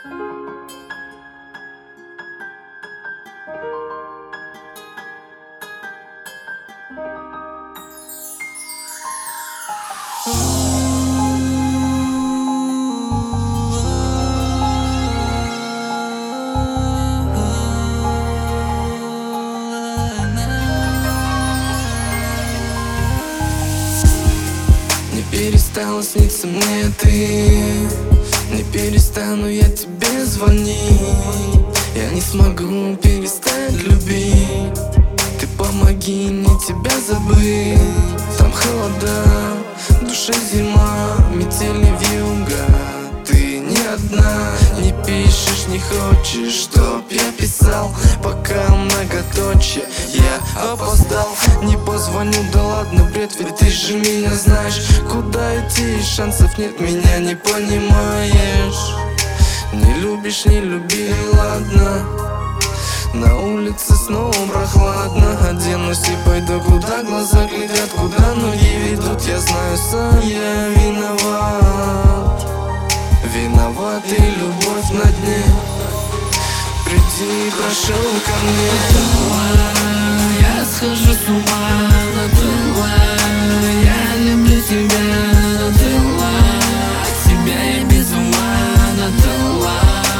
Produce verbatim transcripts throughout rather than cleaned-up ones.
Не перестала сниться мне ты, не перестану я тебе звонить. Я не смогу перестать любить. Ты помоги мне тебя забыть. Там холода, в душе зима, метель и вьюга. Ты не одна, не пишешь, не хочешь, чтоб я писал. Пока многоточие, я опоздал. Не позвоню, да ладно, бред, ведь ты же меня знаешь. Куда идти, шансов нет, меня не понимаешь. Не любишь, не люби, ладно. На улице снова прохладно. Оденусь и пойду, куда глаза глядят, куда ноги ведут. Я знаю сам, я виноват. Виноват и любовь на дне. Приди, прошу ко мне. Я схожу с ума, надула. Я люблю тебя, надула. От тебя я без ума, надула.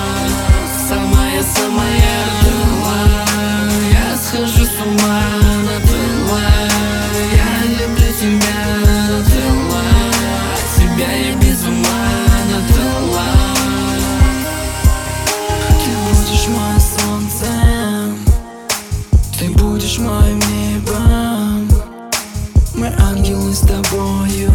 Самая-самая надула. Я схожу с ума, надула. Я люблю тебя, надула. От тебя я без ума, надула. Ты будешь моим солнцем, ты будешь моим небом. Мы ангелы с тобою,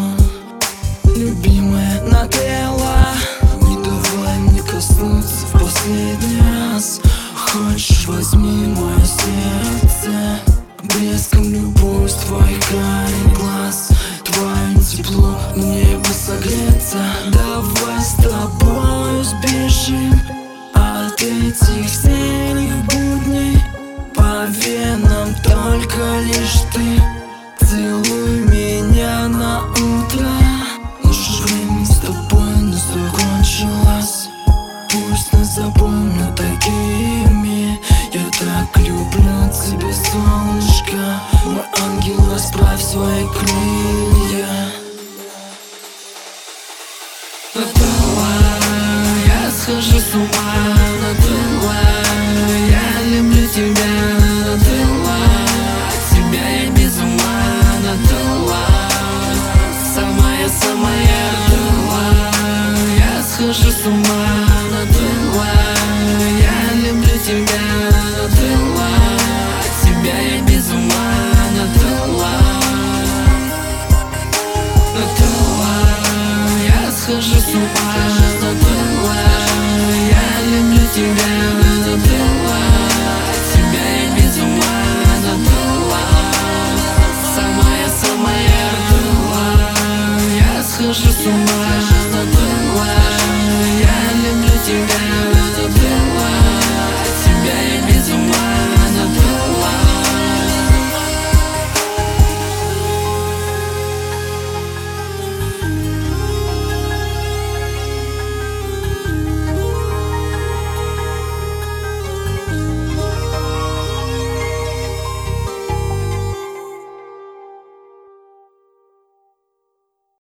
любимая Нателла. Не давай мне коснуться в последний раз. Хочешь, возьми мое сердце, блеском любовь твоих карих глаз. Твое тепло мне бы согреться. Давай с тобой сбежим от этих серых будней. По венам только лишь ты. Целуй меня на утро. Наше время с тобой не закончилось. Пусть нас запомнят такими. Я так люблю тебя, солнышко. Мой ангел, расправь свои крылья. Надула, я схожу с ума, надула. Я люблю тебя, надула. От тебя я без ума, надула. Самая-самая надула. Я схожу с ума, надула. Я люблю тебя, надула. От тебя я без ума, надула. Надула, я схожу с ума, надула. Я люблю тебя, надула. От тебя я без ума, надула. Самая-самая надула. Я схожу с ума.